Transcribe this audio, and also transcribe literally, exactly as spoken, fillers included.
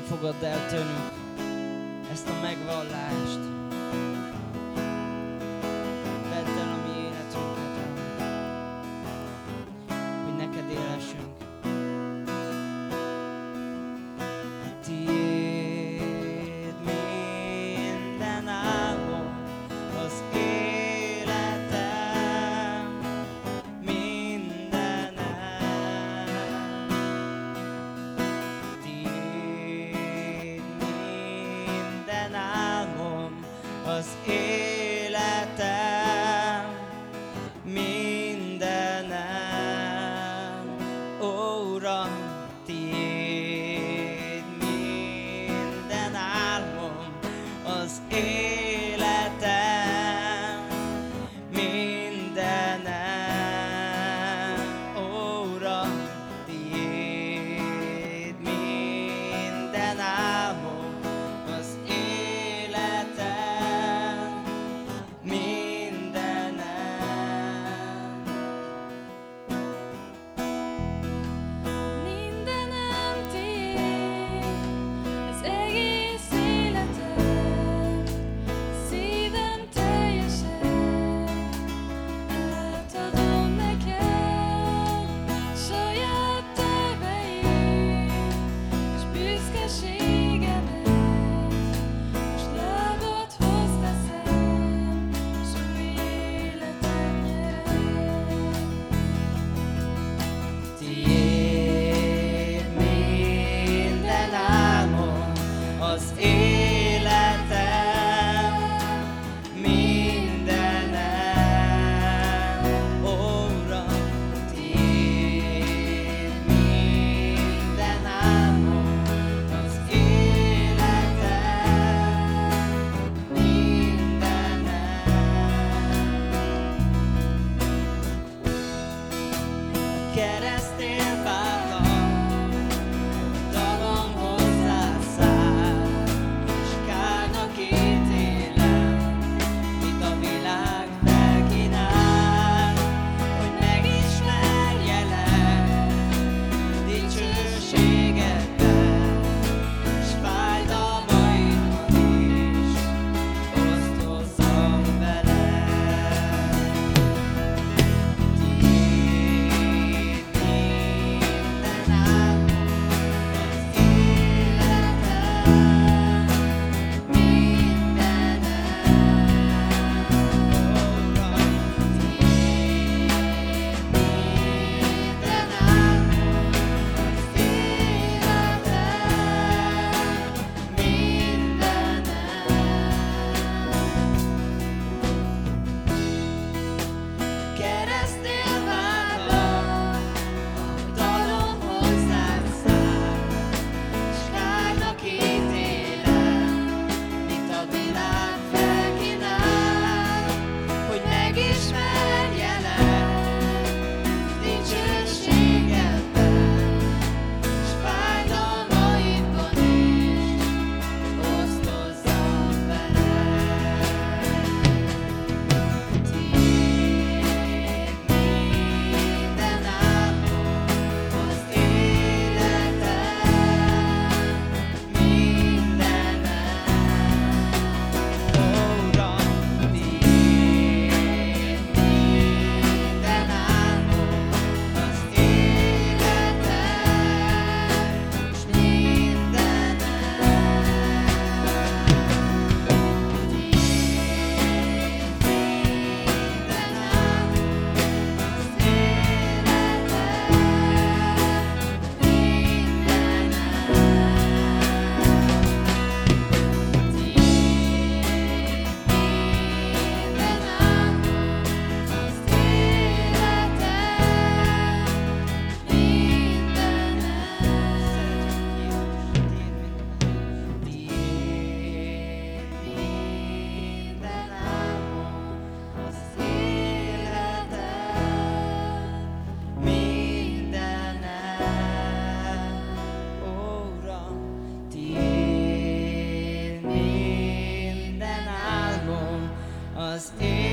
fogadd el tőlünk ezt a megvallást. Vedd el a mi életünket, hogy neked élessünk. Tiéd minden álmom, az életem, mindenem. Tiéd minden álmom, az életem, mindenem. Ó, Uram, tiéd minden álmom, az életem, mindenem. Ó, Uram, tiéd minden álmom, az életem, mindenem. Mindenem tiéd, az egész életem, szívem teljesen átadom neked, saját terveim és büszkeségemet, most lábadhoz teszem, s új életet nyerek. Tiéd minden álmom, az életem, mindenem. Ó, Uram, tiéd minden álmom, az életem, mindenem. Keresztél vállam, dalom hozzád száll, s kárnak ítélem, mit a világ felkínál, hogy megismerjelek dicsőségedben, s fájdalmaimon is osztozzam veled. Tiéd minden álmom, az életem, mindenem. Ó, Uram, tiéd minden álmom, az életem, mindenem. Keresztél vállam, dalom hozzád száll, s kárnak ítélem, mit a világ felkínál, hogy megismerjelek dicsőségedben, s fájdalmaidban is osztozzam veled. Tiéd minden álmom, az életem, mindenem. Ó, Uram, tiéd minden álmom, az életem, s mindenem. Az